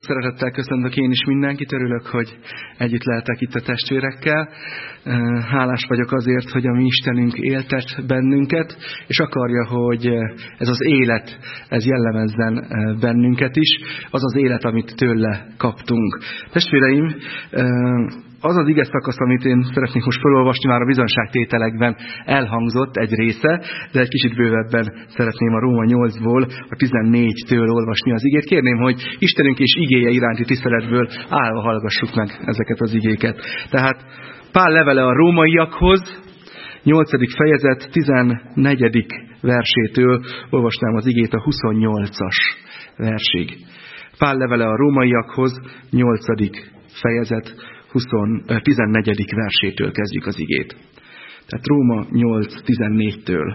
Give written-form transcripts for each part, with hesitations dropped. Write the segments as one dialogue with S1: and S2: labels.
S1: szeretettel köszöntök én is mindenkit, örülök, hogy együtt lehetek itt a testvérekkel. Hálás vagyok azért, hogy a mi Istenünk éltet bennünket, és akarja, hogy ez az élet, ez jellemezzen bennünket is, az az élet, amit tőle kaptunk. Testvéreim, az az ige szakasz, amit én szeretnék most felolvasni, már a bizonyságtételekben elhangzott egy része, de egy kicsit bővebben szeretném a Róma 8-ból, a 14-től olvasni az igét. Kérném, hogy Istenünk és igéje iránti tiszteletből állva hallgassuk meg ezeket az igéket. Tehát Pál levele a rómaiakhoz, 8. fejezet 14. versétől olvasnám az igét a 28-as versig. Pál levele a rómaiakhoz, 8. fejezet 14. versétől kezdjük az igét. Tehát Róma 8.14-től.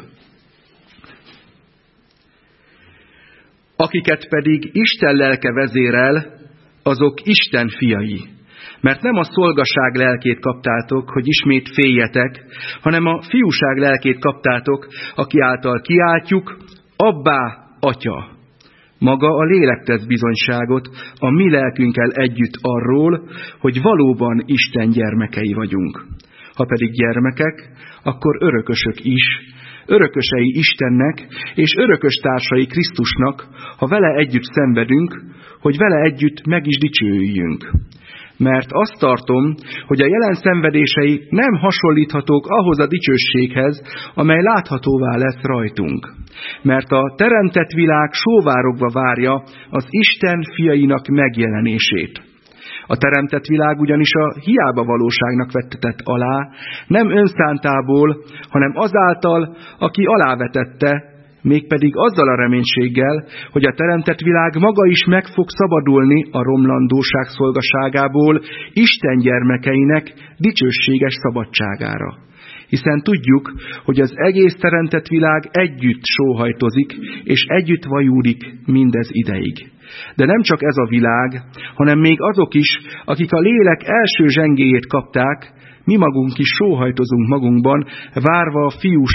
S1: Akiket pedig Isten lelke vezérel, azok Isten fiai. Mert nem a szolgaság lelkét kaptátok, hogy ismét féljetek, hanem a fiúság lelkét kaptátok, aki által kiáltjuk, Abbá, Atya. Maga a lélek tesz bizonyságot a mi lelkünkkel együtt arról, hogy valóban Isten gyermekei vagyunk. Ha pedig gyermekek, akkor örökösök is, örökösei Istennek, és örökös társai Krisztusnak, ha vele együtt szenvedünk, hogy vele együtt meg is dicsőüljünk. Mert azt tartom, hogy a jelen szenvedései nem hasonlíthatók ahhoz a dicsőséghez, amely láthatóvá lesz rajtunk. Mert a teremtett világ sóvárogva várja az Isten fiainak megjelenését. A teremtett világ ugyanis a hiába valóságnak vettetett alá, nem önszántából, hanem azáltal, aki alávetette, mégpedig azzal a reménységgel, hogy a teremtett világ maga is meg fog szabadulni a romlandóság szolgaságából Isten gyermekeinek dicsőséges szabadságára. Hiszen tudjuk, hogy az egész teremtett világ együtt sóhajtozik, és együtt vajúdik mindez ideig. De nem csak ez a világ, hanem még azok is, akik a lélek első zsengéjét kapták, mi magunk is sóhajtozunk magunkban, várva a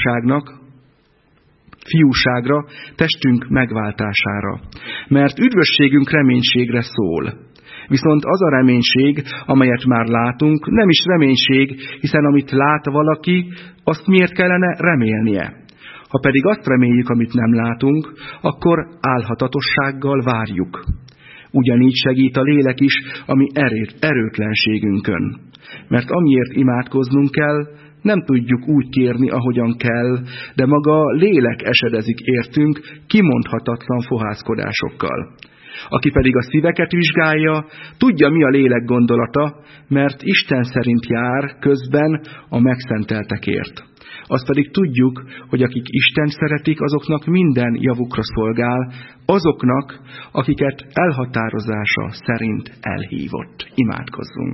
S1: fiúságra, testünk megváltására. Mert üdvösségünk reménységre szól. Viszont az a reménység, amelyet már látunk, nem is reménység, hiszen amit lát valaki, azt miért kellene remélnie? Ha pedig azt reméljük, amit nem látunk, akkor álhatatossággal várjuk. Ugyanígy segít a lélek is a mi erőtlenségünkön. Mert amiért imádkoznunk kell, nem tudjuk úgy kérni, ahogyan kell, de maga a lélek esedezik értünk kimondhatatlan fohászkodásokkal. Aki pedig a szíveket vizsgálja, tudja, mi a lélek gondolata, mert Isten szerint jár közben a megszenteltekért. Azt pedig tudjuk, hogy akik Isten szeretik, azoknak minden javukra szolgál, azoknak, akiket elhatározása szerint elhívott. Imádkozzunk!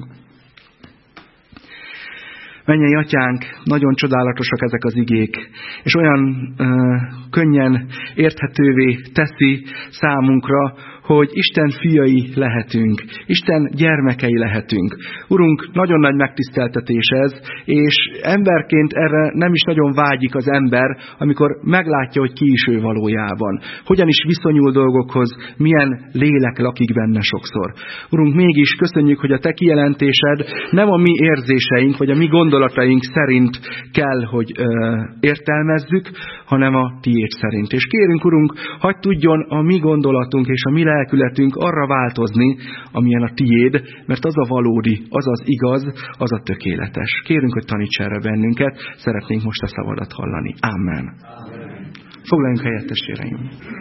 S1: Mennyei Atyánk, nagyon csodálatosak ezek az igék, és olyan könnyen érthetővé teszi számunkra, hogy Isten fiai lehetünk, Isten gyermekei lehetünk. Urunk, nagyon nagy megtiszteltetés ez, és emberként erre nem is nagyon vágyik az ember, amikor meglátja, hogy ki is ő valójában. Hogyan is viszonyul dolgokhoz, milyen lélek lakik benne sokszor. Urunk, mégis köszönjük, hogy a Te kijelentésed nem a mi érzéseink, vagy a mi gondolataink szerint kell, hogy értelmezzük, hanem a Tiéd szerint. És kérünk, Urunk, hadd tudjon a mi gondolatunk és a mi lelkületünk arra változni, amilyen a Tiéd, mert az a valódi, az az igaz, az a tökéletes. Kérünk, hogy taníts erre bennünket, szeretnénk most a szavadat hallani. Amen. Foglaljunk helyet, testvéreim.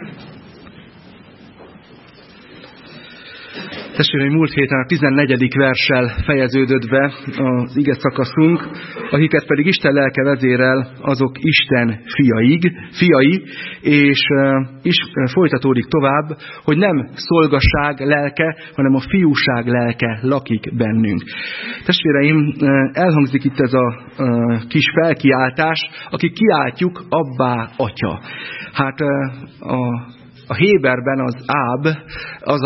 S1: Testvéreim, múlt héten a 14. verssel fejeződött be az ige szakaszunk, akiket pedig Isten lelke vezérel, azok Isten fiai, és folytatódik tovább, hogy nem szolgasság lelke, hanem a fiúság lelke lakik bennünk. Testvéreim, elhangzik itt ez a kis felkiáltás, akik kiáltjuk, Abbá, Atya. Hát a Héberben az áb, azaz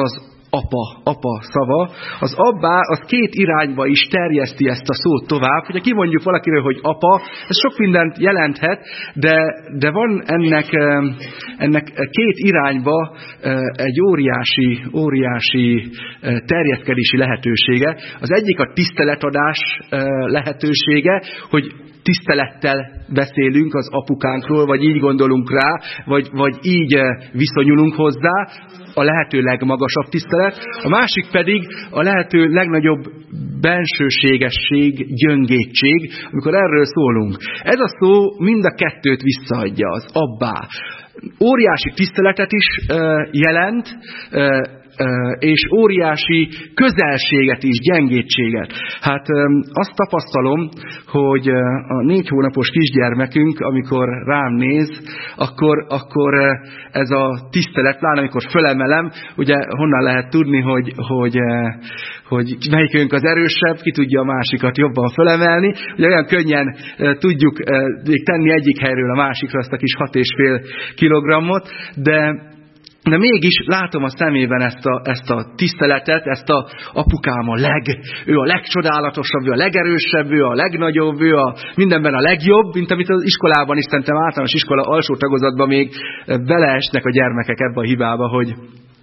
S1: apa szava. Az abbá, az két irányba is terjeszti ezt a szót tovább. Hogyha kimondjuk valakiről, hogy apa, ez sok mindent jelenthet, de van ennek két irányba egy óriási terjeszkedési lehetősége. Az egyik a tiszteletadás lehetősége, hogy tisztelettel beszélünk az apukánkról, vagy így gondolunk rá, vagy így viszonyulunk hozzá, a lehető legmagasabb tisztelet, a másik pedig a lehető legnagyobb bensőségesség, gyöngétség, amikor erről szólunk. Ez a szó mind a kettőt visszaadja, az abbá. Óriási tiszteletet is jelent, és óriási közelséget is, gyengétséget. Hát azt tapasztalom, hogy a 4 hónapos kisgyermekünk, amikor rám néz, akkor ez a tisztelet, pláne amikor fölemelem, ugye honnan lehet tudni, hogy melyikünk az erősebb, ki tudja a másikat jobban fölemelni. Ugye olyan könnyen tudjuk tenni egyik helyről a másikra azt a kis 6,5 kilogrammot, de mégis látom a szemében ezt a tiszteletet, ezt a apukám ő a legcsodálatosabb, ő a legerősebb, ő a legnagyobb, ő mindenben a legjobb, mint amit az iskolában is, szerintem általános iskola alsó tagozatban még beleesnek a gyermekek ebbe a hibába, hogy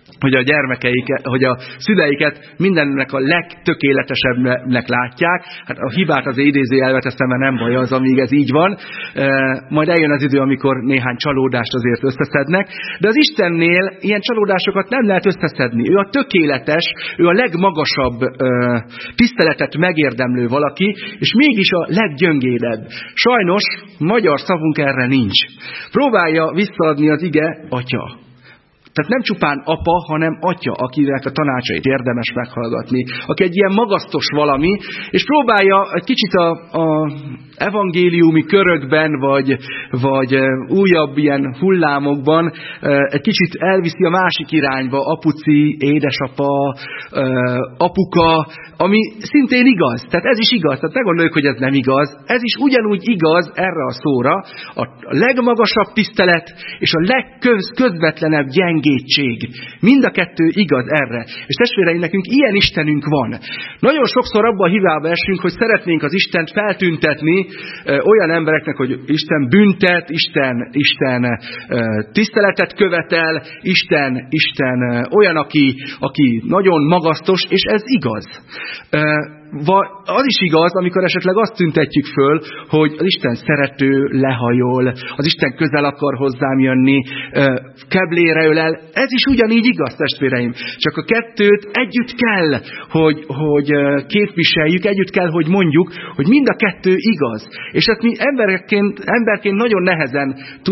S1: a szüleiket mindennek a legtökéletesebbnek látják. Hát a hibát az idézőjelbe teszem, mert nem baj az, amíg ez így van. Majd eljön az idő, amikor néhány csalódást azért összeszednek. De az Istennél ilyen csalódásokat nem lehet összeszedni. Ő a tökéletes, ő a legmagasabb tiszteletet megérdemlő valaki, és mégis a leggyöngédebb. Sajnos magyar szavunk erre nincs. Próbálja visszaadni az ige atya. Tehát nem csupán apa, hanem atya, akinek a tanácsait érdemes meghallgatni, aki egy ilyen magasztos valami, és próbálja egy kicsit a evangéliumi körökben, vagy újabb ilyen hullámokban egy kicsit elviszi a másik irányba, apuci, édesapa, apuka, ami szintén igaz. Tehát ez is igaz. Tehát ne gondoljuk, hogy ez nem igaz. Ez is ugyanúgy igaz erre a szóra. A legmagasabb tisztelet és a legközvetlenebb gyengétség. Mind a kettő igaz erre. És testvéreim, nekünk ilyen Istenünk van. Nagyon sokszor abba a hibába esünk, hogy szeretnénk az Istent feltüntetni olyan embereknek, hogy Isten büntet, Isten tiszteletet követel, Isten olyan, aki nagyon magasztos, és ez igaz. Az is igaz, amikor esetleg azt tüntetjük föl, hogy az Isten szerető, lehajol, az Isten közel akar hozzám jönni, keblére ölel. Ez is ugyanígy igaz, testvéreim. Csak a kettőt együtt kell, hogy képviseljük, együtt kell, hogy mondjuk, hogy mind a kettő igaz. És ezt mi emberként nagyon nehezen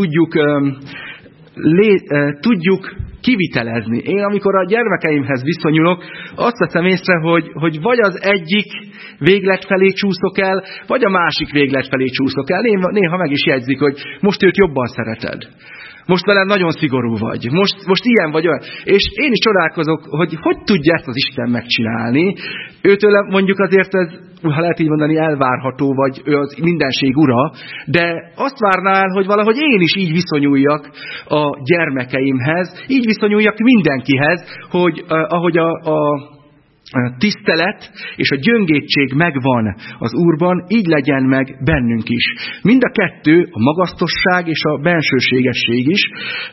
S1: tudjuk kivitelezni. Én, amikor a gyermekeimhez viszonyulok, azt veszem észre, hogy vagy az egyik véglet felé csúszok el, vagy a másik véglet felé csúszok el. Néha meg is jegyzik, hogy most őt jobban szereted. Most velem nagyon szigorú vagy. Most ilyen vagy olyan. És én is csodálkozok, hogy tudja ezt az Isten megcsinálni. Őtől mondjuk azért ez, ha lehet így mondani, elvárható, vagy ő az mindenség ura, de azt várná el, hogy valahogy én is így viszonyuljak a gyermekeimhez, így viszonyuljak mindenkihez, hogy ahogy a tisztelet és a gyöngétség megvan az Úrban, így legyen meg bennünk is. Mind a kettő, a magasztosság és a bensőségesség is,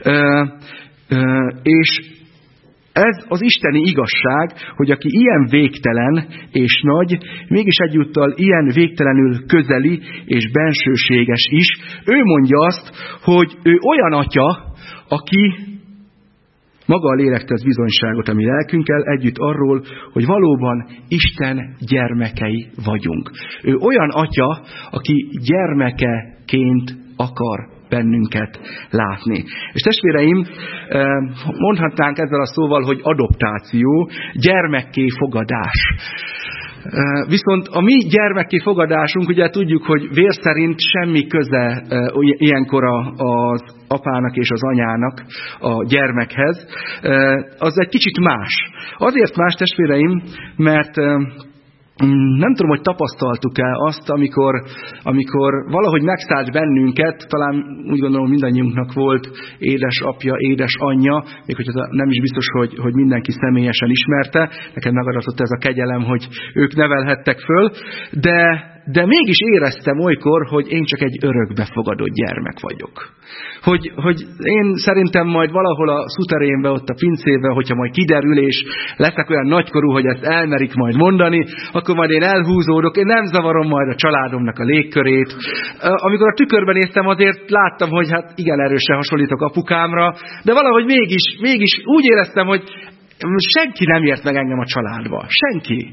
S1: és ez az isteni igazság, hogy aki ilyen végtelen és nagy, mégis egyúttal ilyen végtelenül közeli és bensőséges is, ő mondja azt, hogy ő olyan atya, aki maga a lélek tesz bizonyságot a mi lelkünkkel együtt arról, hogy valóban Isten gyermekei vagyunk. Ő olyan atya, aki gyermekeként akar bennünket látni. És testvéreim, mondhatnánk ezzel a szóval, hogy adoptáció, gyermekké fogadás. Viszont a mi gyermekké fogadásunk, ugye tudjuk, hogy vér szerint semmi köze ilyenkor az apának és az anyának a gyermekhez, az egy kicsit más. Azért más, testvéreim, mert Nem tudom, hogy tapasztaltuk-e azt, amikor valahogy megszállt bennünket, talán úgy gondolom mindannyiunknak volt édesapja, édesanyja, még hogyha nem is biztos, hogy mindenki személyesen ismerte, neked megadatott ez a kegyelem, hogy ők nevelhettek föl, de mégis éreztem olykor, hogy én csak egy örökbefogadott gyermek vagyok. Hogy én szerintem majd valahol a szuterénbe, ott a pincébe, hogyha majd kiderül, és leszek olyan nagykorú, hogy ezt elmerik majd mondani, akkor majd én elhúzódok, én nem zavarom majd a családomnak a légkörét. Amikor a tükörben néztem, azért láttam, hogy hát igen erősen hasonlítok apukámra, de valahogy mégis úgy éreztem, hogy senki nem ért meg engem a családba. Senki.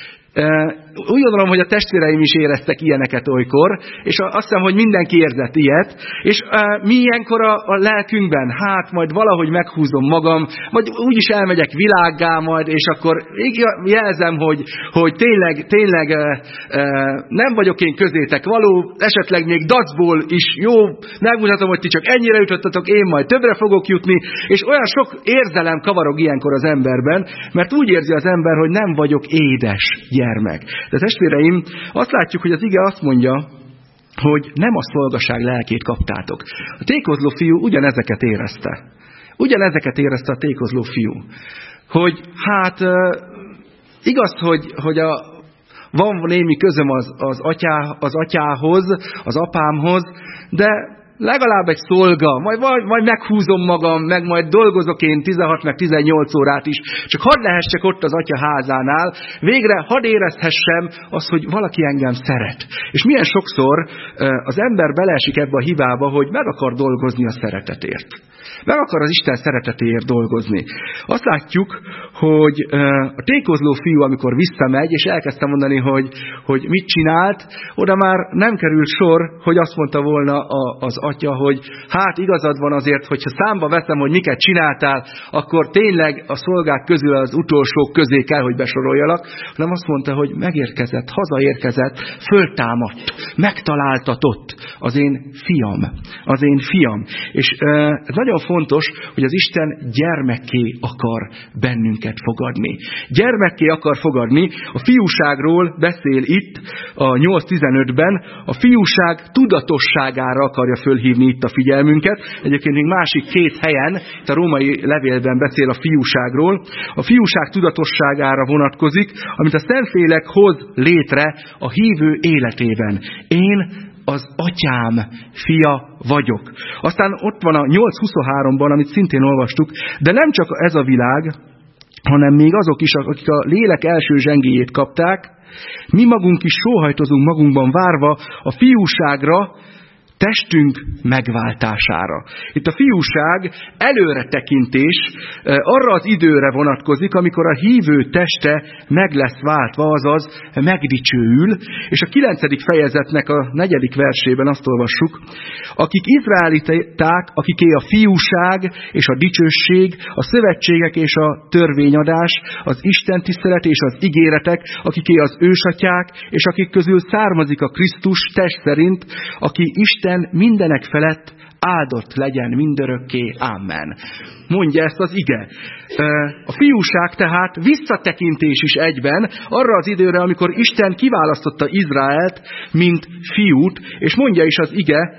S1: Úgy gondolom, hogy a testvéreim is éreztek ilyeneket olykor, és azt hiszem, hogy mindenki érzett ilyet, és mi ilyenkor a lelkünkben, hát majd valahogy meghúzom magam, vagy úgyis elmegyek világgá majd, és akkor jelzem, hogy tényleg nem vagyok én közétek való, esetleg még dacból is jó, megmutatom, hogy ti csak ennyire jutottatok, én majd többre fogok jutni, és olyan sok érzelem kavarog ilyenkor az emberben, mert úgy érzi az ember, hogy nem vagyok édes gyermek. De testvéreim, azt látjuk, hogy az ige azt mondja, hogy nem a szolgaság lelkét kaptátok. A tékozló fiú ugyanezeket érezte. Ugyanezeket érezte a tékozló fiú. Hogy hát igaz, hogy van némi közöm az atyához, az apámhoz, de legalább egy szolga, majd meghúzom magam, meg majd dolgozok én 16 meg 18 órát is, csak hadd lehessek ott az atya házánál, végre hadd érezhessem azt, hogy valaki engem szeret. És milyen sokszor az ember beleesik ebbe a hibába, hogy meg akar dolgozni a szeretetért. Meg akar az Isten szeretetéért dolgozni. Azt látjuk, hogy a tékozló fiú, amikor visszamegy, és elkezdte mondani, hogy mit csinált, oda már nem került sor, hogy azt mondta volna az atya, hogy hát igazad van azért, hogyha számba veszem, hogy miket csináltál, akkor tényleg a szolgák közül az utolsók közé kell, hogy besoroljalak, hanem azt mondta, hogy megérkezett, hazaérkezett, föltámadt, megtaláltatott az én fiam. Az én fiam. És ez nagyon fontos, hogy az Isten gyermekké akar bennünket fogadni. Gyermekké akar fogadni. A fiúságról beszél itt a 8.15-ben, a fiúság tudatosságára akarja fölhívni itt a figyelmünket. Egyébként még másik két helyen, itt a római levélben beszél a fiúságról. A fiúság tudatosságára vonatkozik, amit a Szentlélek hoz létre a hívő életében. Én az atyám fia vagyok. Aztán ott van a 8.23-ban, amit szintén olvastuk, de nem csak ez a világ, hanem még azok is, akik a lélek első zsengéjét kapták, mi magunk is sóhajtozunk magunkban várva a fiúságra, testünk megváltására. Itt a fiúság előretekintés arra az időre vonatkozik, amikor a hívő teste meg lesz váltva, azaz megdicsőül, és a 9. fejezetnek a 4. versében azt olvassuk, akik izraeliták, akiké a fiúság és a dicsőség, a szövetségek és a törvényadás, az Isten tisztelet és az ígéretek, akiké az ősatyák, és akik közül származik a Krisztus test szerint, aki Isten mindenek felett áldott legyen mindörökké. Amen. Mondja ezt az ige. A fiúság tehát visszatekintés is egyben arra az időre, amikor Isten kiválasztotta Izraelt, mint fiút, és mondja is az ige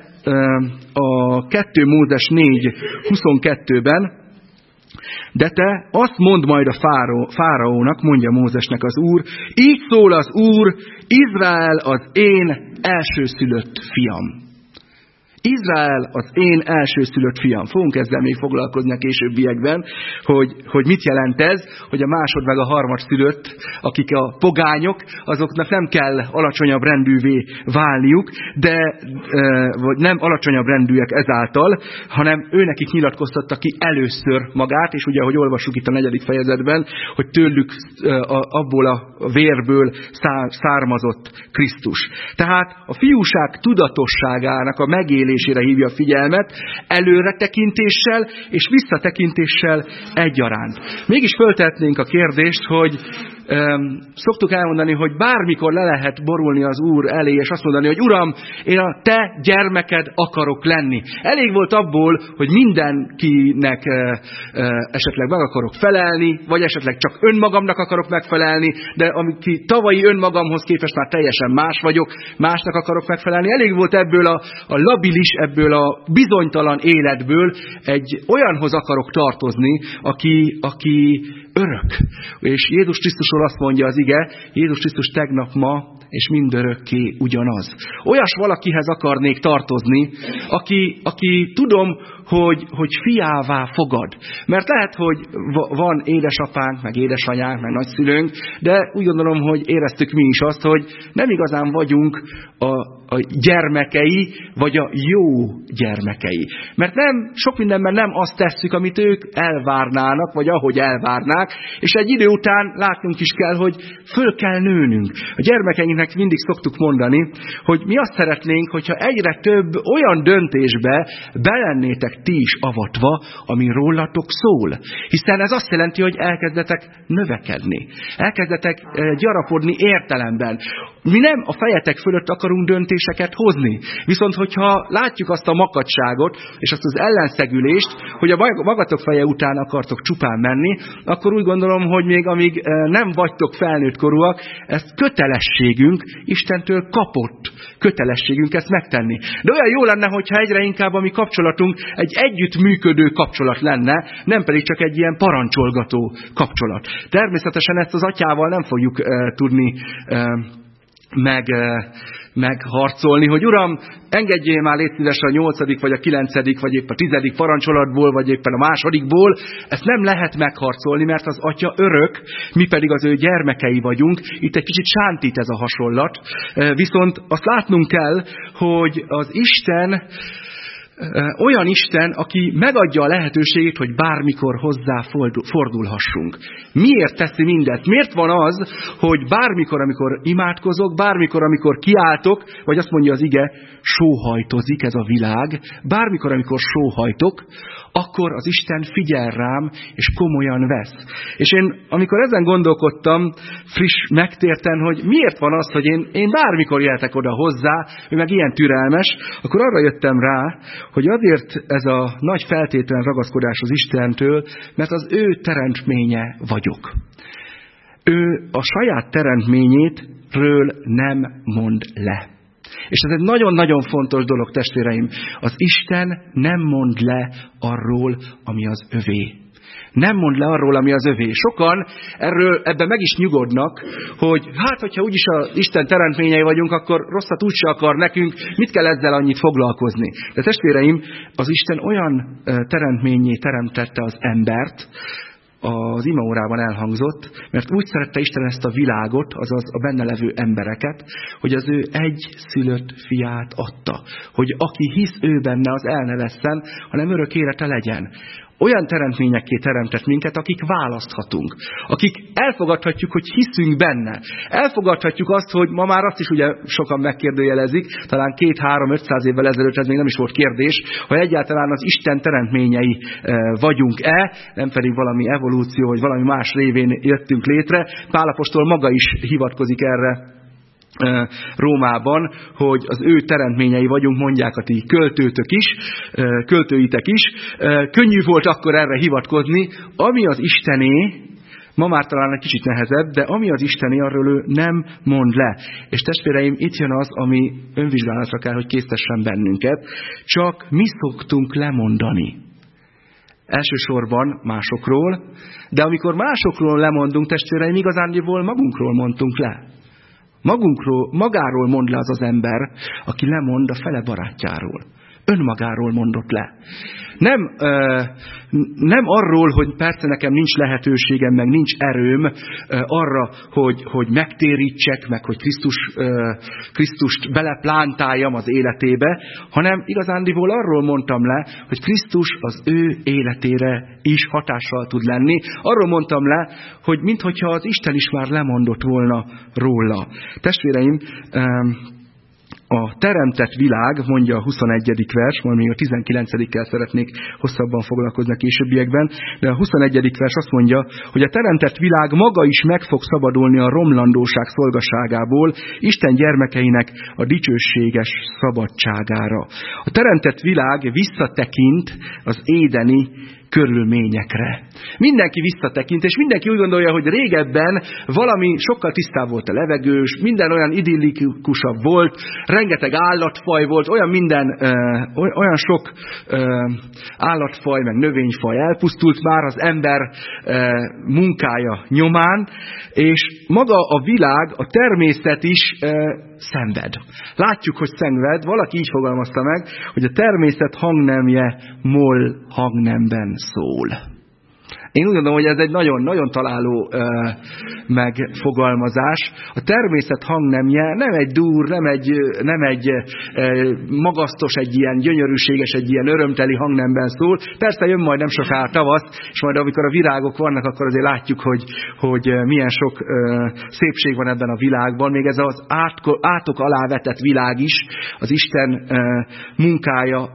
S1: a 2 Mózes 4.22-ben, de te azt mondd majd a fáraónak, mondja Mózesnek az Úr, így szól az Úr, Izrael az én elsőszülött fiam. Izrael az én elsőszülött fiam. Fogunk ezzel még foglalkozni a későbbiekben, hogy mit jelent ez, hogy a másod meg a harmadszülött, akik a pogányok, azoknak nem kell alacsonyabb rendűvé válniuk, vagy nem alacsonyabb rendűek ezáltal, hanem őnekik nyilatkoztatta ki először magát, és ugye, ahogy olvassuk itt a 4. fejezetben, hogy tőlük abból a vérből származott Krisztus. Tehát a fiúság tudatosságának a megélésére hívja a figyelmet, előretekintéssel és visszatekintéssel egyaránt. Mégis föltehetnénk a kérdést, hogy szoktuk elmondani, hogy bármikor le lehet borulni az Úr elé, és azt mondani, hogy Uram, én a te gyermeked akarok lenni. Elég volt abból, hogy mindenkinek esetleg meg akarok felelni, vagy esetleg csak önmagamnak akarok megfelelni, de ami tavalyi önmagamhoz képest már teljesen más vagyok, másnak akarok megfelelni. Elég volt ebből a labilis, ebből a bizonytalan életből egy olyanhoz akarok tartozni, aki örök. És Jézus Krisztusról azt mondja az ige, Jézus Krisztus tegnap, ma és mindörökké ugyanaz. Olyas valakihez akarnék tartozni, aki tudom, hogy fiává fogad. Mert lehet, hogy van édesapánk, meg édesanyánk, meg nagyszülőnk, de úgy gondolom, hogy éreztük mi is azt, hogy nem igazán vagyunk a gyermekei, vagy a jó gyermekei. Mert sok mindenben nem azt tesszük, amit ők elvárnának, vagy ahogy elvárnák, és egy idő után látnunk is kell, hogy föl kell nőnünk. A gyermekeinknek mindig szoktuk mondani, hogy mi azt szeretnénk, hogyha egyre több olyan döntésbe belennétek ti is avatva, ami rólatok szól. Hiszen ez azt jelenti, hogy elkezdetek növekedni. Elkezdetek gyarapodni értelemben. Mi nem a fejetek fölött akarunk döntéseket hozni. Viszont, hogyha látjuk azt a makacságot, és azt az ellenszegülést, hogy a magatok feje után akartok csupán menni, akkor úgy gondolom, hogy még amíg nem vagytok felnőtt korúak, ez kötelességünk, Istentől kapott kötelességünk ezt megtenni. De olyan jó lenne, hogyha egyre inkább a mi kapcsolatunk egy együttműködő kapcsolat lenne, nem pedig csak egy ilyen parancsolgató kapcsolat. Természetesen ezt az atyával nem fogjuk tudni megharcolni, hogy Uram, engedjél már légy szíves a 8., vagy a 9., vagy épp a 10. parancsolatból, vagy éppen a 2. Ezt nem lehet megharcolni, mert az atya örök, mi pedig az ő gyermekei vagyunk. Itt egy kicsit sántít ez a hasonlat. Viszont azt látnunk kell, hogy az Isten olyan Isten, aki megadja a lehetőségét, hogy bármikor hozzá fordulhassunk. Miért teszi mindezt? Miért van az, hogy bármikor, amikor imádkozok, bármikor, amikor kiáltok, vagy azt mondja az ige, sóhajtozik ez a világ, bármikor, amikor sóhajtok, akkor az Isten figyel rám, és komolyan vesz. És én, amikor ezen gondolkodtam, friss megtérten, hogy miért van az, hogy én bármikor jöhetek oda hozzá, ő meg ilyen türelmes, akkor arra jöttem rá, hogy azért ez a nagy feltétlen ragaszkodás az Istentől, mert az ő teremtménye vagyok. Ő a saját teremtményétről nem mond le. És ez egy nagyon-nagyon fontos dolog, testvéreim. Az Isten nem mond le arról, ami az övé. Nem mond le arról, ami az övé. Sokan ebben meg is nyugodnak, hogy hogyha úgyis az Isten teremtményei vagyunk, akkor rosszat úgyse akar nekünk, mit kell ezzel annyit foglalkozni. De testvéreim, az Isten olyan teremtményé teremtette az embert, az imaórában elhangzott, mert úgy szerette Isten ezt a világot, azaz a benne levő embereket, hogy az ő egyszülött fiát adta. Hogy aki hisz ő benne, az el ne vesszen, hanem örök élete legyen. Olyan teremtményekké teremtett minket, akik választhatunk. Akik elfogadhatjuk, hogy hiszünk benne. Elfogadhatjuk azt, hogy ma már azt is ugye sokan megkérdőjelezik, talán 200-300-500 évvel ezelőtt ez még nem is volt kérdés, hogy egyáltalán az Isten teremtményei vagyunk-e, nem pedig valami evolúció, vagy valami más révén jöttünk létre. Pál apostol maga is hivatkozik erre Rómában, hogy az ő teremtményei vagyunk, mondják a ti költőitek is. Könnyű volt akkor erre hivatkozni, ami az Istené, ma már talán egy kicsit nehezebb, de ami az Istené, arról ő nem mond le. És testvéreim, itt jön az, ami önvizsgálatra kell, hogy késztessen bennünket. Csak mi szoktunk lemondani. Elsősorban másokról, de amikor másokról lemondunk, testvéreim, igazándiból magunkról mondtunk le. Magáról mond le az ember, aki lemond a fele barátjáról. Önmagáról mondott le. Nem arról, hogy persze nekem nincs lehetőségem, meg nincs erőm arra, hogy megtérítsek, meg hogy Krisztust beleplántálljam az életébe, hanem igazándiból arról mondtam le, hogy Krisztus az ő életére is hatással tud lenni. Arról mondtam le, hogy minthogyha az Isten is már lemondott volna róla. Testvéreim, a teremtett világ, mondja a 21. vers, majd még a 19-kel szeretnék hosszabban foglalkozni a későbbiekben, de a 21. vers azt mondja, hogy a teremtett világ maga is meg fog szabadulni a romlandóság szolgaságából, Isten gyermekeinek a dicsőséges szabadságára. A teremtett világ visszatekint az édeni körülményekre. Mindenki visszatekint, és mindenki úgy gondolja, hogy régebben valami sokkal tisztább volt a levegős, minden olyan idillikusabb volt, rengeteg állatfaj volt, olyan sok állatfaj, meg növényfaj elpusztult már az ember munkája nyomán, és maga a világ, a természet is szenved. Látjuk, hogy szenved, valaki így fogalmazta meg, hogy a természet hangnemje moll hangnemben szól. Én úgy gondolom, hogy ez egy nagyon-nagyon találó megfogalmazás. A természet hangnemje nem egy dur, nem egy magasztos, egy ilyen gyönyörűséges, egy ilyen örömteli hangnemben szól. Persze jön majd nem soká tavasz, és majd amikor a virágok vannak, akkor azért látjuk, hogy milyen sok szépség van ebben a világban. Még ez az átok alá vetett világ is, az Isten munkája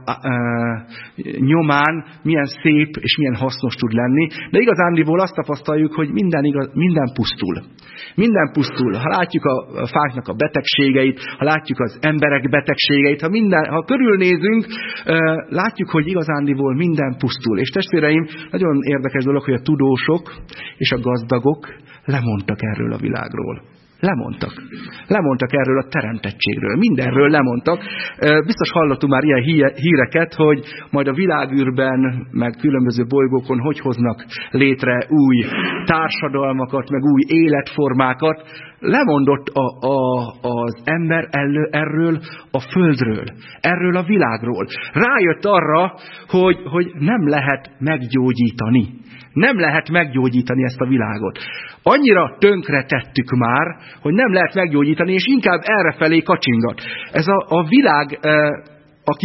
S1: nyomán milyen szép és milyen hasznos tud lenni. De igazándiból azt tapasztaljuk, hogy minden pusztul. Minden pusztul. Ha látjuk a fáknak a betegségeit, ha látjuk az emberek betegségeit, ha körülnézünk, látjuk, hogy igazándiból minden pusztul. És testvéreim, nagyon érdekes dolog, hogy a tudósok és a gazdagok lemondtak erről a világról. Lemondtak erről a teremtettségről. Mindenről lemondtak. Biztos hallottunk már ilyen híreket, hogy majd a világűrben, meg különböző bolygókon hogy hoznak létre új társadalmakat, meg új életformákat. Lemondott az ember erről a földről, erről a világról. Rájött arra, hogy nem lehet meggyógyítani. Nem lehet meggyógyítani ezt a világot. Annyira tönkre tettük már, hogy nem lehet meggyógyítani, és inkább errefelé kacsingat. Ez a világ, aki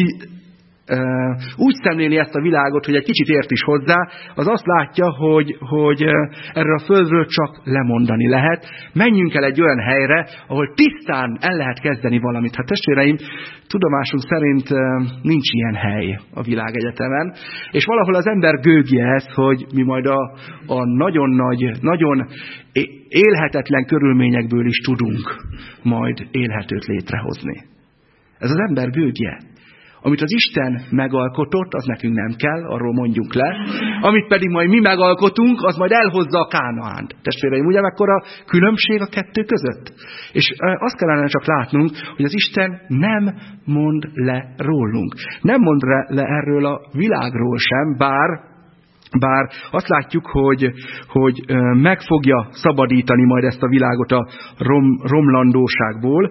S1: úgy szemléli ezt a világot, hogy egy kicsit ért is hozzá, az azt látja, hogy erről a földről csak lemondani lehet. Menjünk el egy olyan helyre, ahol tisztán el lehet kezdeni valamit. Hát testvéreim, tudomásunk szerint nincs ilyen hely a világegyetemen, és valahol az ember gőgje ez, hogy mi majd a nagyon nagy, nagyon élhetetlen körülményekből is tudunk majd élhetőt létrehozni. Ez az ember gőgje. Amit az Isten megalkotott, az nekünk nem kell, arról mondjunk le. Amit pedig majd mi megalkotunk, az majd elhozza a Kánaánt. Testvéreim, ugye mekkora különbség a kettő között? És azt kellene csak látnunk, hogy az Isten nem mond le rólunk. Nem mond le erről a világról sem, bár azt látjuk, hogy meg fogja szabadítani majd ezt a világot a romlandóságból,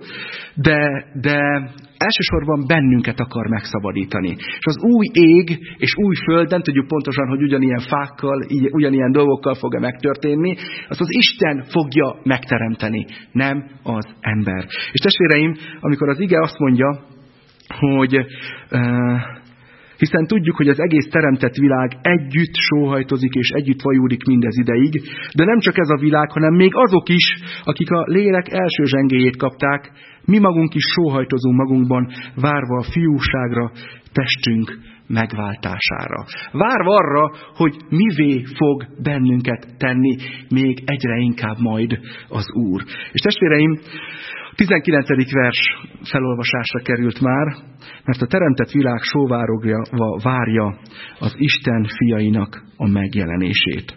S1: de elsősorban bennünket akar megszabadítani. És az új ég és új föld, nem tudjuk pontosan, hogy ugyanilyen fákkal, ugyanilyen dolgokkal fog-e megtörténni, azt az Isten fogja megteremteni, nem az ember. És testvéreim, amikor az ige azt mondja, hogy hiszen tudjuk, hogy az egész teremtett világ együtt sóhajtozik és együtt vajúdik mindez ideig, de nem csak ez a világ, hanem még azok is, akik a lélek első zsengéjét kapták, mi magunk is sóhajtozunk magunkban, várva a fiúságra, testünk megváltására. Várva arra, hogy mivé fog bennünket tenni még egyre inkább majd az Úr. És testvéreim, 19. vers felolvasásra került már, mert a teremtett világ sóvárogva várja az Isten fiainak a megjelenését.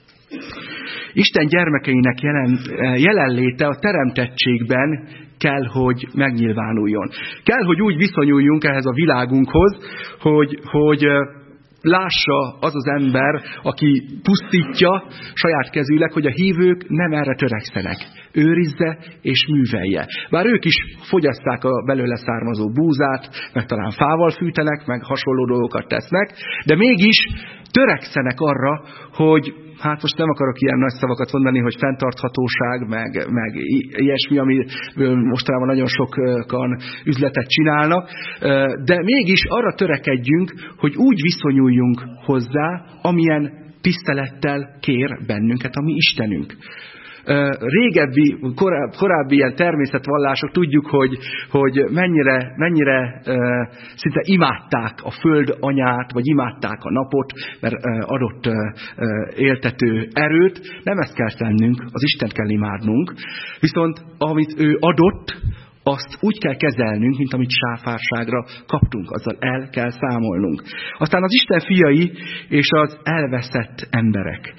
S1: Isten gyermekeinek jelenléte a teremtettségben kell, hogy megnyilvánuljon. Kell, hogy úgy viszonyuljunk ehhez a világunkhoz, hogy lássa az az ember, aki pusztítja saját kezűleg, hogy a hívők nem erre törekszenek. Őrizze és művelje. Bár ők is fogyasszák a belőle származó búzát, meg talán fával fűtenek, meg hasonló dolgokat tesznek, de mégis törekszenek arra, hogy hát most nem akarok ilyen nagy szavakat mondani, hogy fenntarthatóság, meg ilyesmi, ami mostanában nagyon sokan üzletet csinálnak, de mégis arra törekedjünk, hogy úgy viszonyuljunk hozzá, amilyen tisztelettel kér bennünket a mi Istenünk. régebbi, korábbi ilyen természetvallások tudjuk, hogy mennyire szinte imádták a föld anyát, vagy imádták a napot, mert adott éltető erőt. Nem ezt kell tennünk, az Istent kell imádnunk. Viszont amit ő adott, azt úgy kell kezelnünk, mint amit sáfárságra kaptunk, azzal el kell számolnunk. Aztán az Isten fiai és az elveszett emberek.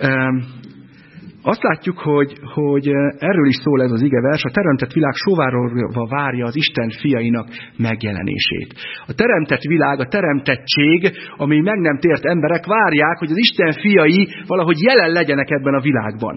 S1: Azt látjuk, hogy erről is szól ez az igevers, a teremtett világ sóvárogva várja az Isten fiainak megjelenését. A teremtett világ, a teremtettség, ami meg nem tért emberek várják, hogy az Isten fiai valahogy jelen legyenek ebben a világban.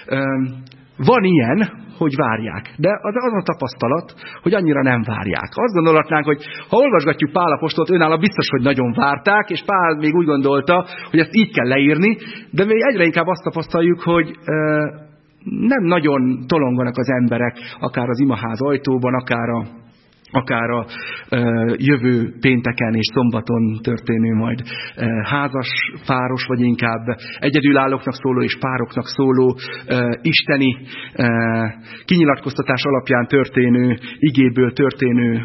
S1: Van ilyen, hogy várják. De az a tapasztalat, hogy annyira nem várják. Azt gondolhatnánk, hogy ha olvasgatjuk Pál apostolt, őnála biztos, hogy nagyon várták, és Pál még úgy gondolta, hogy ezt így kell leírni, de még egyre inkább azt tapasztaljuk, hogy nem nagyon tolonganak az emberek, akár az imaház ajtóban, akár a jövő pénteken és szombaton történő majd házas, páros, vagy inkább egyedülállóknak szóló és pároknak szóló isteni kinyilatkoztatás alapján történő, igéből történő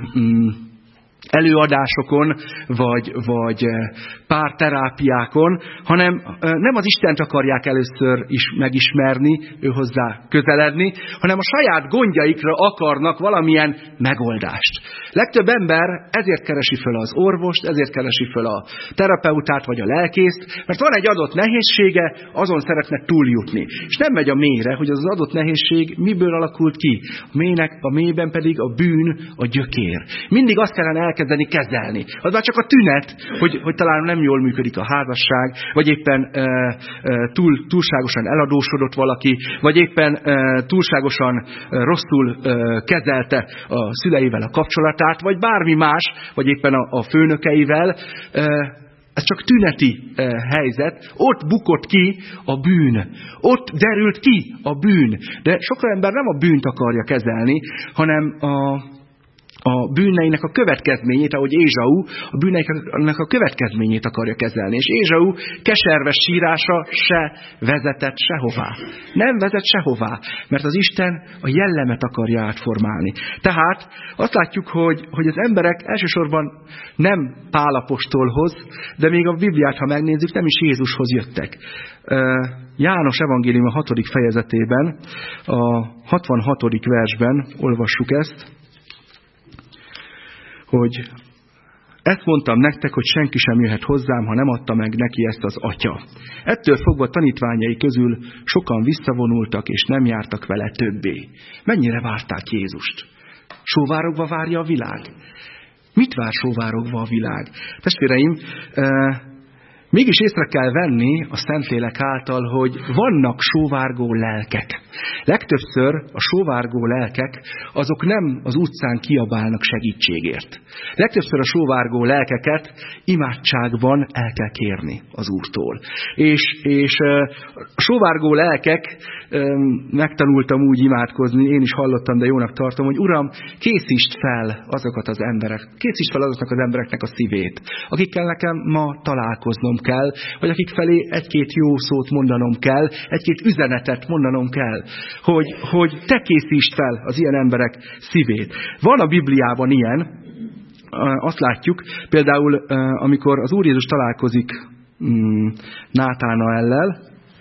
S1: előadásokon, vagy párterápiákon, hanem nem az Istent akarják először is megismerni, ő hozzá közeledni, hanem a saját gondjaikra akarnak valamilyen megoldást. Legtöbb ember ezért keresi föl az orvost, ezért keresi föl a terapeutát vagy a lelkészt, mert van egy adott nehézsége, azon szeretne túljutni. És nem megy a mélyre, hogy az adott nehézség miből alakult ki. A mélyben pedig a bűn, a gyökér. Mindig azt kellene elkezdeni kezelni. Az már csak a tünet, hogy talán nem jól működik a házasság, vagy éppen túlságosan eladósodott valaki, vagy éppen túlságosan rosszul kezelte a szüleivel a kapcsolatát, vagy bármi más, vagy éppen a főnökeivel. Ez csak tüneti helyzet. Ott bukott ki a bűn. Ott derült ki a bűn. De sok ember nem a bűnt akarja kezelni, hanem a bűneinek a következményét, ahogy Ézsau a bűneinek a következményét akarja kezelni. És Ézsau keserves sírása se vezetett sehová. Nem vezet sehová, mert az Isten a jellemet akarja átformálni. Tehát azt látjuk, hogy az emberek elsősorban nem Pál apostolhoz, de még a Bibliát, ha megnézzük, nem is Jézushoz jöttek. János evangélium a 6. fejezetében, a 66. versben olvassuk ezt, hogy ezt mondtam nektek, hogy senki sem jöhet hozzám, ha nem adta meg neki ezt az Atya. Ettől fogva tanítványai közül sokan visszavonultak, és nem jártak vele többé. Mennyire várták Jézust? Sóvárogva várja a világ? Mit vár sóvárogva a világ? Testvéreim, mégis észre kell venni a Szentlélek által, hogy vannak sóvárgó lelkek. Legtöbbször a sóvárgó lelkek, azok nem az utcán kiabálnak segítségért. Legtöbbször a sóvárgó lelkeket imádságban el kell kérni az Úrtól. És a sóvárgó lelkek, megtanultam úgy imádkozni, én is hallottam, de jónak tartom, hogy Uram, készítsd fel azoknak az embereknek a szívét, akikkel nekem ma találkoznom kell, vagy akik felé egy-két jó szót mondanom kell, egy-két üzenetet mondanom kell, hogy te készítsd fel az ilyen emberek szívét. Van a Bibliában ilyen, azt látjuk, például amikor az Úr Jézus találkozik Nátánaellel,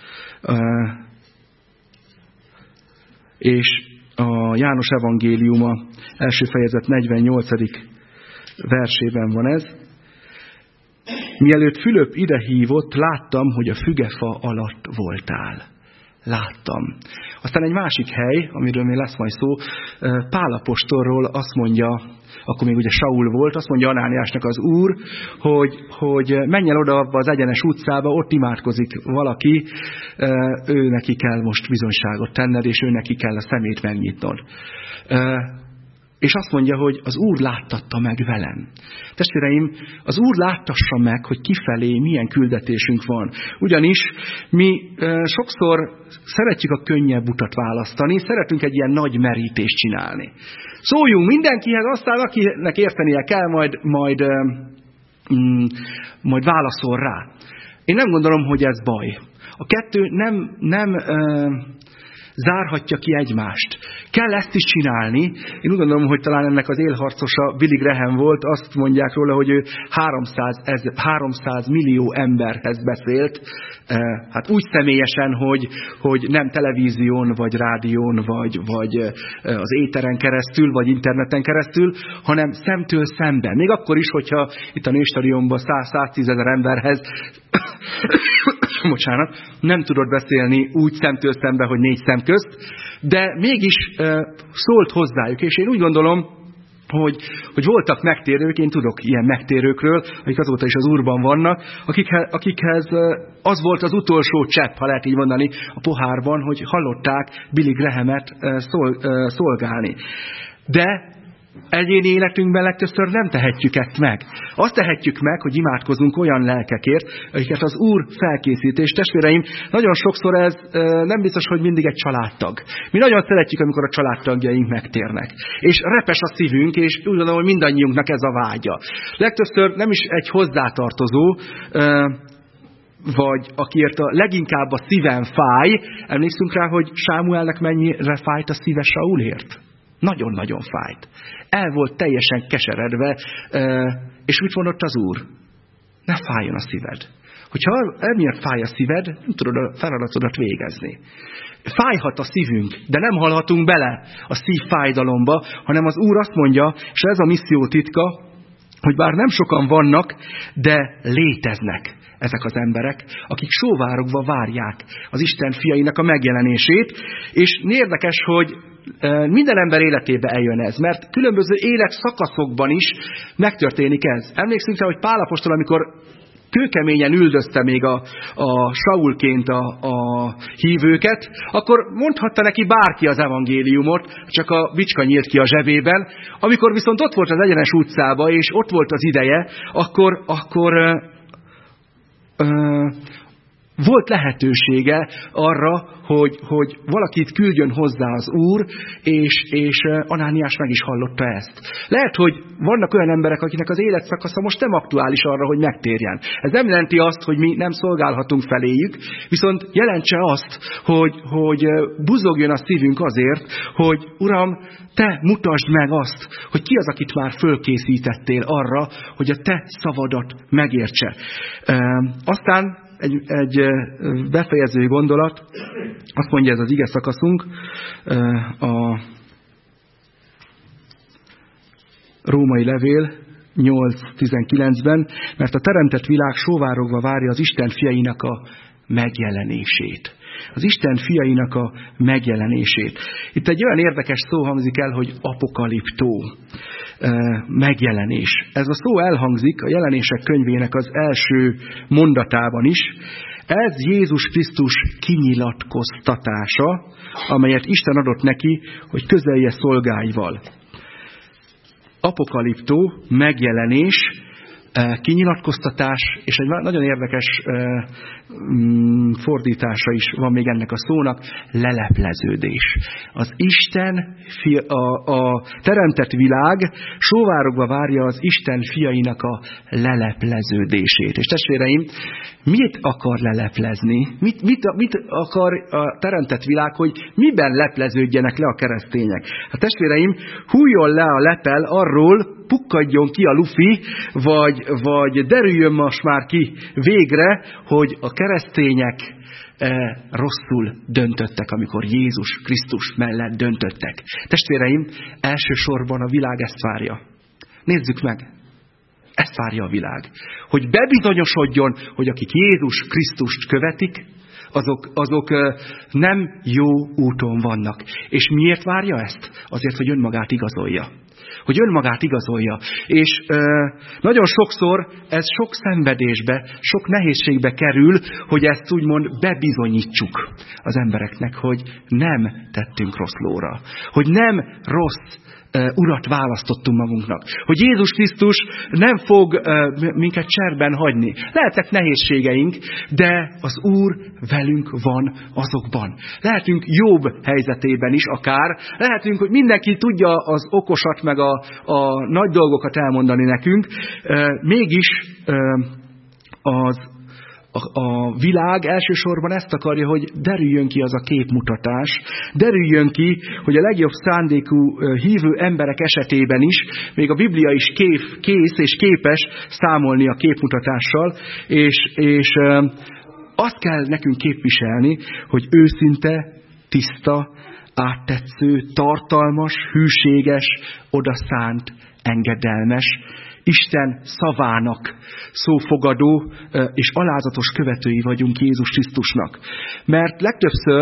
S1: és a János evangéliuma első fejezet 48. versében van ez. Mielőtt Fülöp idehívott, láttam, hogy a fügefa alatt voltál. Láttam. Aztán egy másik hely, amiről még lesz majd szó, Pál apostolról azt mondja, akkor még ugye Saul volt, azt mondja Anániásnak az Úr, hogy menj el oda abba az egyenes utcába, ott imádkozik valaki, ő neki kell most bizonyságot tenned, és ő neki kell a szemét megnyitnod. És azt mondja, hogy az Úr láttatta meg velem. Testvéreim, az Úr láttassa meg, hogy kifelé milyen küldetésünk van. Ugyanis mi sokszor szeretjük a könnyebb utat választani, szeretünk egy ilyen nagy merítést csinálni. Szóljunk mindenkihez, aztán akinek értenie kell, majd válaszol rá. Én nem gondolom, hogy ez baj. A kettő nem zárhatja ki egymást. Kell ezt is csinálni. Én úgy gondolom, hogy talán ennek az élharcosa Billy Graham volt, azt mondják róla, hogy ő 300 millió emberhez beszélt, hát úgy személyesen, hogy nem televízión, vagy rádión, vagy az éteren keresztül, vagy interneten keresztül, hanem szemtől szemben. Még akkor is, hogyha itt a Nőstadionban 100-110 ezer emberhez nem tudod beszélni úgy szemtől szembe, hogy 4 szem közt, de mégis szólt hozzájuk, és én úgy gondolom, hogy voltak megtérők, én tudok ilyen megtérőkről, akik azóta is az Úrban vannak, akikhez az volt az utolsó csepp, ha lehet így mondani, a pohárban, hogy hallották Billy Grahamet szolgálni. De egyéni életünkben legtöbbször nem tehetjük ezt meg. Azt tehetjük meg, hogy imádkozunk olyan lelkekért, akiket az Úr felkészít. És testvéreim, nagyon sokszor ez nem biztos, hogy mindig egy családtag. Mi nagyon szeretjük, amikor a családtagjaink megtérnek. És repes a szívünk, és úgy gondolom, hogy mindannyiunknak ez a vágya. Legtöbbször nem is egy hozzátartozó, vagy akiért a leginkább a szívem fáj. Emlékszünk rá, hogy Sámuelnek mennyire fájt a szíve Saulért? Nagyon-nagyon fájt. El volt teljesen keseredve, és mit mondott az Úr? Ne fájjon a szíved. Hogyha emiatt fáj a szíved, nem tudod a feladatodat végezni. Fájhat a szívünk, de nem hallhatunk bele a szív fájdalomba, hanem az Úr azt mondja, és ez a misszió titka, hogy bár nem sokan vannak, de léteznek ezek az emberek, akik sóvárogva várják az Isten fiainak a megjelenését, és érdekes, hogy minden ember életébe eljön ez, mert különböző életszakaszokban is megtörténik ez. Emlékszünk rá, hogy Pál apostol, amikor kőkeményen üldözte még a Saulként a hívőket, akkor mondhatta neki bárki az evangéliumot, csak a bicska nyílt ki a zsebében. Amikor viszont ott volt az egyenes utcába, és ott volt az ideje, akkor volt lehetősége arra, hogy valakit küldjön hozzá az Úr, és Anániás meg is hallotta ezt. Lehet, hogy vannak olyan emberek, akiknek az életszakasza most nem aktuális arra, hogy megtérjen. Ez nem jelenti azt, hogy mi nem szolgálhatunk feléjük, viszont jelentse azt, hogy buzogjon a szívünk azért, hogy Uram, Te mutasd meg azt, hogy ki az, akit már fölkészítettél arra, hogy a Te szavadat megértse. Aztán egy befejező gondolat, azt mondja ez az ige szakaszunk, a Római levél 8.19-ben, mert a teremtett világ sóvárogva várja az Isten fiainak a megjelenését. Az Isten fiainak a megjelenését. Itt egy olyan érdekes szó hangzik el, hogy apokaliptó, megjelenés. Ez a szó elhangzik a Jelenések könyvének az első mondatában is. Ez Jézus Krisztus kinyilatkoztatása, amelyet Isten adott neki, hogy közelje szolgáival. Apokaliptó, megjelenés, kinyilatkoztatás, és egy nagyon érdekes fordítása is van még ennek a szónak, lelepleződés. Az Isten, a teremtett világ sóvárogva várja az Isten fiainak a lelepleződését. És testvéreim, mit akar leleplezni? Mit akar a teremtett világ, hogy miben lepleződjenek le a keresztények? A testvéreim, hújjon le a lepel arról, pukkadjon ki a lufi, vagy derüljön most már ki végre, hogy a keresztények rosszul döntöttek, amikor Jézus Krisztus mellett döntöttek. Testvéreim, elsősorban a világ ezt várja. Nézzük meg! Ezt várja a világ. Hogy bebizonyosodjon, hogy akik Jézus Krisztust követik, azok nem jó úton vannak. És miért várja ezt? Azért, hogy önmagát igazolja. Hogy önmagát igazolja. És nagyon sokszor ez sok szenvedésbe, sok nehézségbe kerül, hogy ezt úgymond bebizonyítsuk az embereknek, hogy nem tettünk rossz lóra. Hogy nem rossz urat választottunk magunknak. Hogy Jézus Krisztus nem fog minket cserben hagyni. Lehetnek nehézségeink, de az Úr velünk van azokban. Lehetünk Jobb helyzetében is akár. Lehetünk, hogy mindenki tudja az okosat, meg a nagy dolgokat elmondani nekünk. Mégis a világ elsősorban ezt akarja, hogy derüljön ki az a képmutatás, derüljön ki, hogy a legjobb szándékú hívő emberek esetében is, még a Biblia is kész és képes számolni a képmutatással, és azt kell nekünk képviselni, hogy őszinte, tiszta, áttetsző, tartalmas, hűséges, odaszánt, engedelmes, Isten szavának szófogadó és alázatos követői vagyunk Jézus Krisztusnak. Mert legtöbbször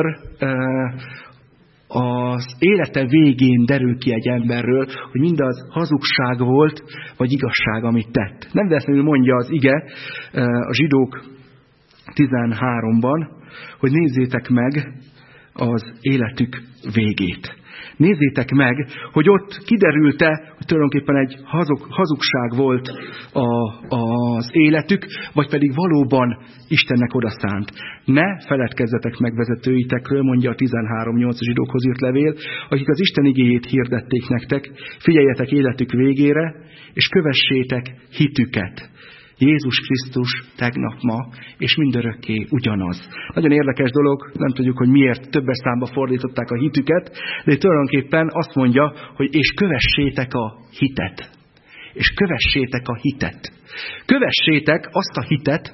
S1: az élete végén derül ki egy emberről, hogy mindaz hazugság volt, vagy igazság, amit tett. Nem véletlenül mondja az ige a Zsidók 13-ban, hogy nézzétek meg az életük végét. Nézzétek meg, hogy ott kiderült-e, hogy tulajdonképpen egy hazugság volt az életük, vagy pedig valóban Istennek odaszánt. Ne feledkezzetek meg vezetőitekről, mondja a 13.8 Zsidókhoz írt levél, akik az Isten igéjét hirdették nektek, figyeljetek életük végére, és kövessétek hitüket. Jézus Krisztus tegnap, ma, és mindörökké ugyanaz. Nagyon érdekes dolog, nem tudjuk, hogy miért többes számba fordították a hitüket, de tulajdonképpen azt mondja, hogy és kövessétek a hitet. És kövessétek a hitet. Kövessétek azt a hitet,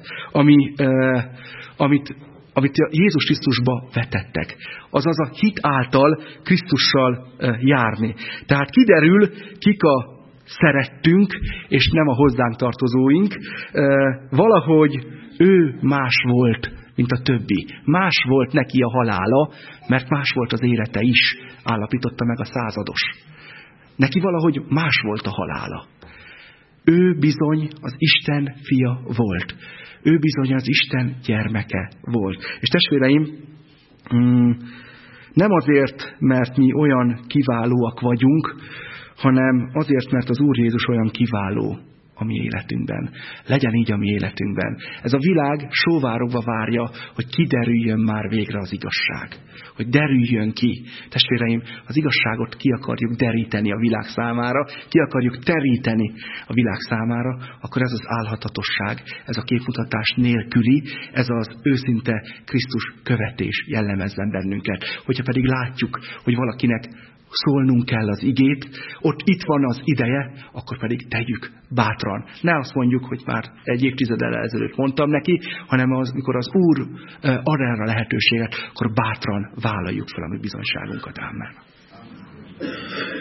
S1: amit Jézus Krisztusba vetettek. Azaz a hit által Krisztussal járni. Tehát kiderül, kik a szerettünk, és nem a hozzánk tartozóink. Valahogy ő más volt, mint a többi. Más volt neki a halála, mert más volt az élete is, állapította meg a százados. Neki valahogy más volt a halála. Ő bizony az Isten fia volt. Ő bizony az Isten gyermeke volt. És testvéreim, nem azért, mert mi olyan kiválóak vagyunk, hanem azért, mert az Úr Jézus olyan kiváló a mi életünkben. Legyen így a mi életünkben. Ez a világ sóvárogva várja, hogy kiderüljön már végre az igazság. Hogy derüljön ki. Testvéreim, az igazságot ki akarjuk deríteni a világ számára, ki akarjuk teríteni a világ számára, akkor ez az álhatatosság, ez a képmutatás nélküli, ez az őszinte Krisztus követés jellemezzen bennünket. Hogyha pedig látjuk, hogy valakinek szólnunk kell az igét, itt van az ideje, akkor pedig tegyük bátran. Ne azt mondjuk, hogy már egy évtizeddel ezelőtt mondtam neki, hanem amikor az Úr ad erre a lehetőséget, akkor bátran vállaljuk fel a mi bizonyságunkat. Amen.